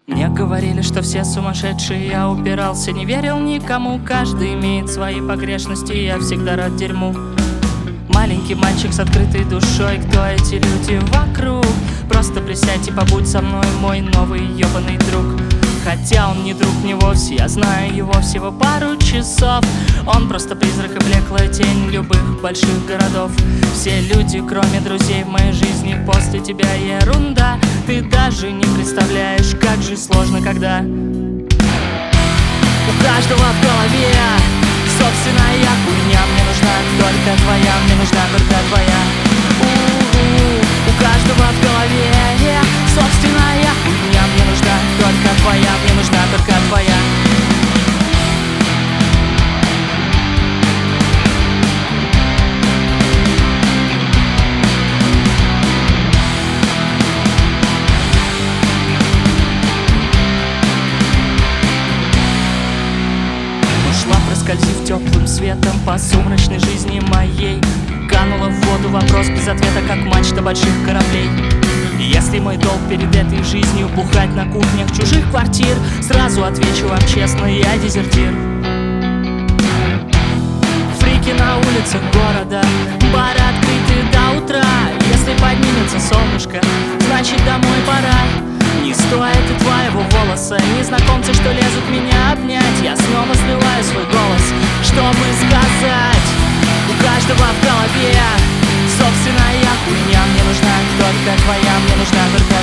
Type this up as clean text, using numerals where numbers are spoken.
Мне говорили, что все сумасшедшие, я упирался, не верил никому. Каждый имеет свои погрешности, я всегда рад дерьму. Маленький мальчик с открытой душой, кто эти люди вокруг? Просто присядь и побудь со мной, мой новый ёбаный друг. Хотя он не друг мне вовсе, я знаю его всего пару часов. Он просто призрак и блеклая тень любых больших городов. Все люди, кроме друзей в моей жизни, после тебя ерунда. Ты даже не представляешь, как же сложно, когда у каждого в голове собственная хуйня. Мне нужна только твоя, мне нужна только твоя. У каждого в голове собственная хуйня. Мне нужна только твоя, мне нужна только твоя. Ушла, проскользив теплым светом по сумрачной жизни моей. Канула в воду, вопрос без ответа, как мачта больших кораблей. Если мой долг перед этой жизнью бухать на кухнях чужих квартир, сразу отвечу вам честно, я дезертир. Фрики на улицах города, бары открыты до утра. Если поднимется солнышко, значит домой пора. Не стоит и твоего волоса, незнакомцы, что лезут меня обнять. Я снова срываю свой голос, чтобы сказать: у каждого в голове собственная хуйня. Мне нужна только твоя, мне нужна только